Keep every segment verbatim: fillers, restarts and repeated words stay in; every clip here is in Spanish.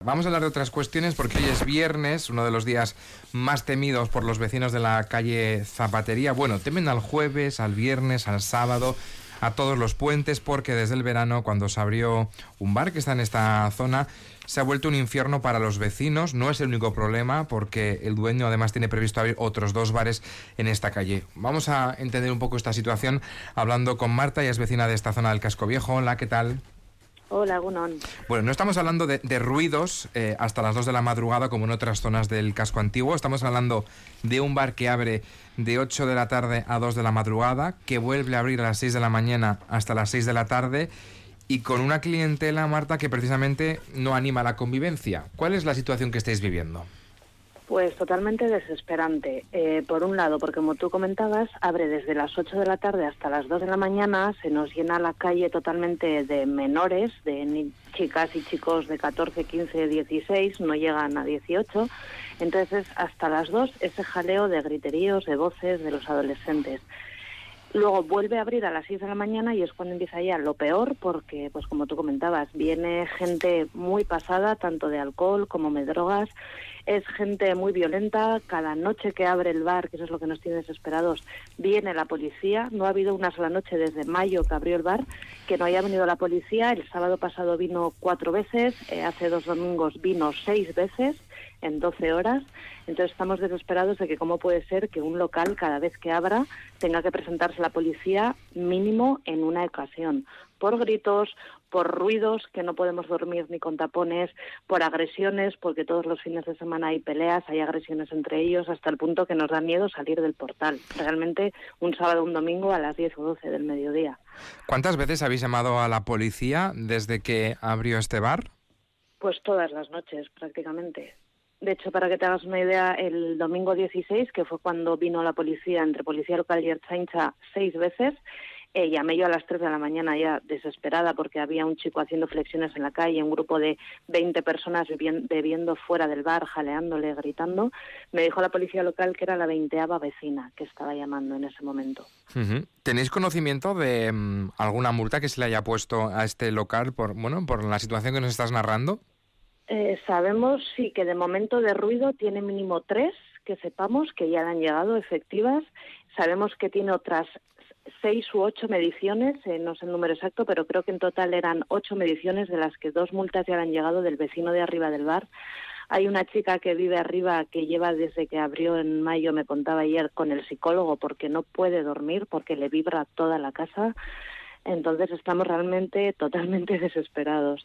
Vamos a hablar de otras cuestiones porque hoy es viernes, uno de los días más temidos por los vecinos de la calle Zapatería. Bueno, temen al jueves, al viernes, al sábado, a todos los puentes, porque desde el verano, cuando se abrió un bar que está en esta zona, se ha vuelto un infierno para los vecinos. No es el único problema, porque el dueño además tiene previsto abrir otros dos bares en esta calle. Vamos a entender un poco esta situación hablando con Marta, ella es vecina de esta zona del Casco Viejo. Hola, ¿qué tal? Hola, Gunón. Bueno, no estamos hablando de, de ruidos eh, hasta las dos de la madrugada como en otras zonas del casco antiguo. Estamos hablando de un bar que abre de ocho de la tarde a dos de la madrugada, que vuelve a abrir a las seis de la mañana hasta las seis de la tarde y con una clientela, Marta, que precisamente no anima la convivencia. ¿Cuál es la situación que estáis viviendo? Pues totalmente desesperante. Eh, por un lado, porque como tú comentabas, abre desde las ocho de la tarde hasta las dos de la mañana, se nos llena la calle totalmente de menores, de ni- chicas y chicos de catorce, quince, dieciséis, no llegan a dieciocho. Entonces, hasta las dos, ese jaleo de griteríos, de voces de los adolescentes. Luego vuelve a abrir a las seis de la mañana y es cuando empieza ya lo peor, porque, pues como tú comentabas, viene gente muy pasada, tanto de alcohol como de drogas. Es gente muy violenta. Cada noche que abre el bar, que eso es lo que nos tiene desesperados, viene la policía. No ha habido una sola noche desde mayo que abrió el bar que no haya venido la policía. El sábado pasado vino cuatro veces, eh, hace dos domingos vino seis veces en doce horas. Entonces estamos desesperados de que cómo puede ser que un local, cada vez que abra, tenga que presentarse la policía mínimo en una ocasión, por gritos, por ruidos, que no podemos dormir ni con tapones, por agresiones, porque todos los fines de semana hay peleas, hay agresiones entre ellos, hasta el punto que nos da miedo salir del portal. Realmente un sábado o un domingo a las diez o doce del mediodía. ¿Cuántas veces habéis llamado a la policía desde que abrió este bar? Pues todas las noches, prácticamente. De hecho, para que te hagas una idea, el domingo dieciséis, que fue cuando vino la policía, entre Policía Local y Ertzaintza, seis veces, eh, llamé yo a las tres de la mañana ya desesperada porque había un chico haciendo flexiones en la calle, un grupo de veinte personas bebiendo, bebiendo fuera del bar, jaleándole, gritando. Me dijo la Policía Local que era la veinteava vecina que estaba llamando en ese momento. Uh-huh. ¿Tenéis conocimiento de um, alguna multa que se le haya puesto a este local por, bueno, por la situación que nos estás narrando? Eh, sabemos, sí, que de momento de ruido tiene mínimo tres, que sepamos que ya le han llegado efectivas. Sabemos que tiene otras seis u ocho mediciones, eh, no sé el número exacto, pero creo que en total eran ocho mediciones, de las que dos multas ya le han llegado del vecino de arriba del bar. Hay una chica que vive arriba que lleva desde que abrió en mayo, me contaba ayer, con el psicólogo porque no puede dormir, porque le vibra toda la casa. Entonces estamos realmente totalmente desesperados.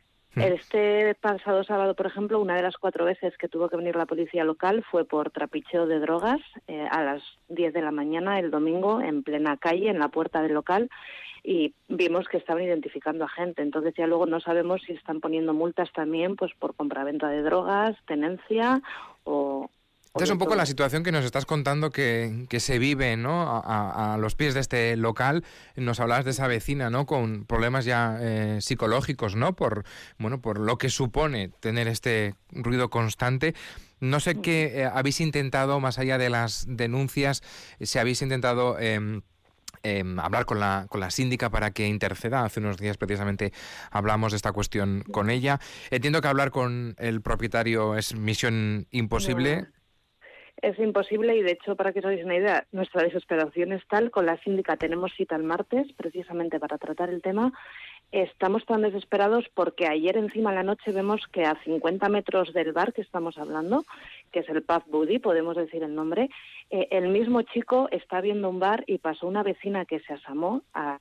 Este pasado sábado, por ejemplo, una de las cuatro veces que tuvo que venir la policía local fue por trapicheo de drogas eh, a las diez de la mañana el domingo, en plena calle, en la puerta del local, y vimos que estaban identificando a gente. Entonces ya luego no sabemos si están poniendo multas también pues por compraventa de drogas, tenencia o... Esta es un poco la situación que nos estás contando que, que se vive, ¿no? A, a, a los pies de este local. Nos hablabas de esa vecina, ¿no? Con problemas ya eh, psicológicos, ¿no? Por, bueno, por lo que supone tener este ruido constante. No sé qué eh, habéis intentado, más allá de las denuncias, si habéis intentado... Eh, Eh, hablar con la con la síndica para que interceda. Hace unos días precisamente hablamos de esta cuestión con ella. Entiendo que hablar con el propietario es misión imposible. No. Es imposible y, de hecho, para que os hagáis una idea, nuestra desesperación es tal. Con la síndica tenemos cita el martes, precisamente para tratar el tema. Estamos tan desesperados porque ayer encima de la noche vemos que a cincuenta metros del bar que estamos hablando, que es el Pub Buddy, podemos decir el nombre, eh, el mismo chico está viendo un bar y pasó una vecina que se asomó a...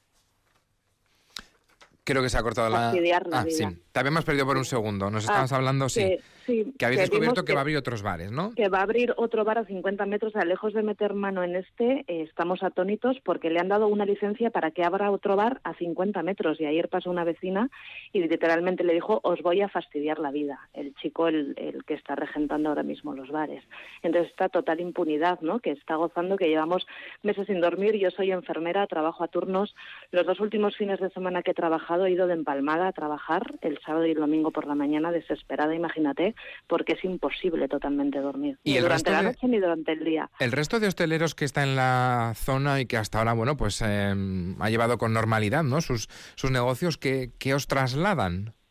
Creo que se ha cortado la... la ah, vida. Sí. Te habíamos perdido por un segundo. Nos estabas ah, hablando, sí. Que, sí. Que habéis que descubierto que, que va a abrir otros bares, ¿no? Que va a abrir otro bar a cincuenta metros. O sea, lejos de meter mano en este, eh, estamos atónitos porque le han dado una licencia para que abra otro bar a cincuenta metros. Y ayer pasó una vecina y literalmente le dijo: os voy a fastidiar la vida. El chico, el, el que está regentando ahora mismo los bares. Entonces, esta total impunidad, ¿no?, que está gozando, que llevamos meses sin dormir. Yo soy enfermera, trabajo a turnos. Los dos últimos fines de semana que he trabajado he ido de empalmada a trabajar, el sábado y el domingo por la mañana, desesperada, imagínate, porque es imposible totalmente dormir, ¿Y ni el durante la resto de- noche ni durante el día. El resto de hosteleros que está en la zona y que hasta ahora, bueno, pues eh, ha llevado con normalidad, ¿no?, sus, sus negocios, ¿qué, qué os trasladan?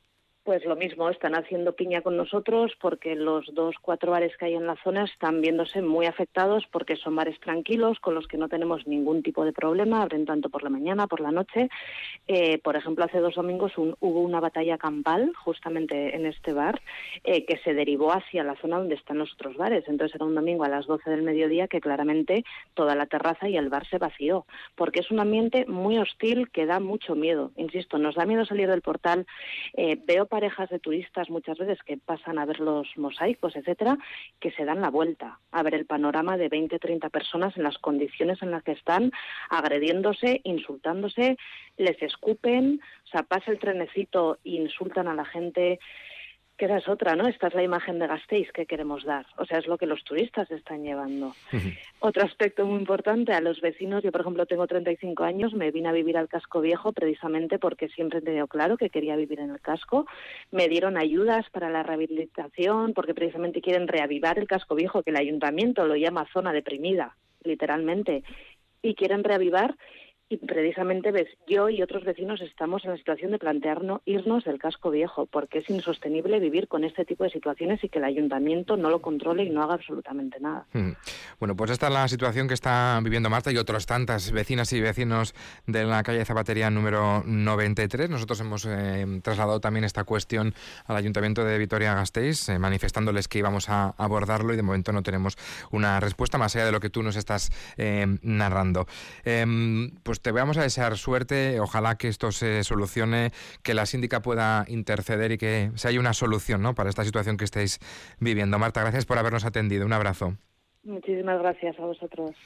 Pues lo mismo, están haciendo piña con nosotros porque los dos, cuatro bares que hay en la zona están viéndose muy afectados porque son bares tranquilos con los que no tenemos ningún tipo de problema, abren tanto por la mañana, por la noche. Eh, por ejemplo, hace dos domingos un, hubo una batalla campal justamente en este bar eh, que se derivó hacia la zona donde están los otros bares. Entonces era un domingo a las doce del mediodía que claramente toda la terraza y el bar se vació porque es un ambiente muy hostil que da mucho miedo. Insisto, nos da miedo salir del portal. Eh, veo parejas de turistas muchas veces que pasan a ver los mosaicos, etcétera, que se dan la vuelta a ver el panorama de veinte, treinta personas en las condiciones en las que están, agrediéndose, insultándose, les escupen, o sea, pasa el trenecito e insultan a la gente, que esa es otra, ¿no? Esta es la imagen de Gasteiz que queremos dar, o sea, es lo que los turistas están llevando. Uh-huh. Otro aspecto muy importante, a los vecinos, yo por ejemplo tengo treinta y cinco años, me vine a vivir al Casco Viejo precisamente porque siempre he tenido claro que quería vivir en el casco, me dieron ayudas para la rehabilitación porque precisamente quieren reavivar el Casco Viejo, que el ayuntamiento lo llama zona deprimida, literalmente, y quieren reavivar. Y precisamente ves, yo y otros vecinos estamos en la situación de plantearnos irnos del Casco Viejo, porque es insostenible vivir con este tipo de situaciones y que el ayuntamiento no lo controle y no haga absolutamente nada. Mm. Bueno, pues esta es la situación que está viviendo Marta y otras tantas vecinas y vecinos de la calle Zapatería número noventa y tres. Nosotros hemos eh, trasladado también esta cuestión al Ayuntamiento de Vitoria-Gasteiz, eh, manifestándoles que íbamos a abordarlo y de momento no tenemos una respuesta más allá de lo que tú nos estás eh, narrando. Eh, pues te vamos a desear suerte, ojalá que esto se solucione, que la síndica pueda interceder y que se haya una solución, ¿no?, para esta situación que estáis viviendo. Marta, gracias por habernos atendido. Un abrazo. Muchísimas gracias a vosotros.